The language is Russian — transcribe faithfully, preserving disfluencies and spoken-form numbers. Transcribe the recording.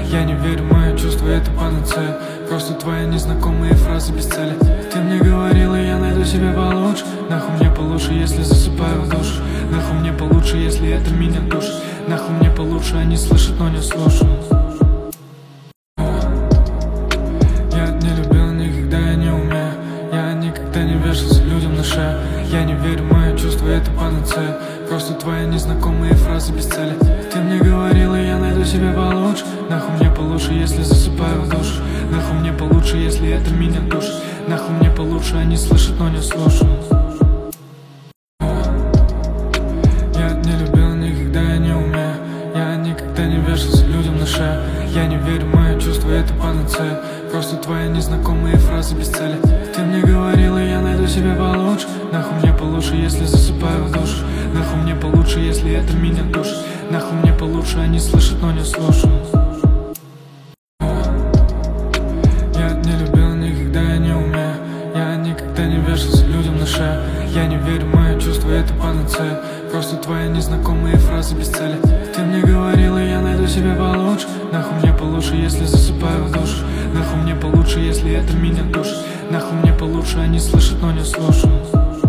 Я не верю, мои чувства это панацея. Просто твои незнакомые фразы без цели. Ты мне говорила, я найду себе получше. Нахуй мне получше, если засыпаю в душ. Нахуй мне получше, если это меня душит. Нахуй мне получше, они слышат, но не слушают. Я не любил никогда, я не умею. Я никогда не вешался людям на шею. Я не верю, мои чувства это панацея. Просто твои незнакомые фразы без цели. Ты мне говорила, я найду себе получше. Нахуй мне получше, если засыпаю в душ. Нахуй мне получше, если это меня душит. Нахуй мне получше, они слышат, но не слушают. Я не любил никогда, я не умею. Я никогда не вешался людям на шею. Я не верю, мои чувства это панацея. Просто твои незнакомые фразы без цели. Ты мне говорила, я найду себе получше. Нахуй мне получше, если засыпаю в душ. Нахуй мне получше, если это меня душит. Нахуй мне получше, они слышат, но не слушают. Я не любил никогда, я не умею. Я никогда не вешался людям на шею. Я не верю, мои чувства это панацея. Просто твои незнакомые фразы без цели. Ты мне говорила, я найду себе получше. Нахуй мне получше, если засыпаю в душ. Нахуй мне получше, если это меня душит. Нахуй мне получше, они слышат, но не слушают.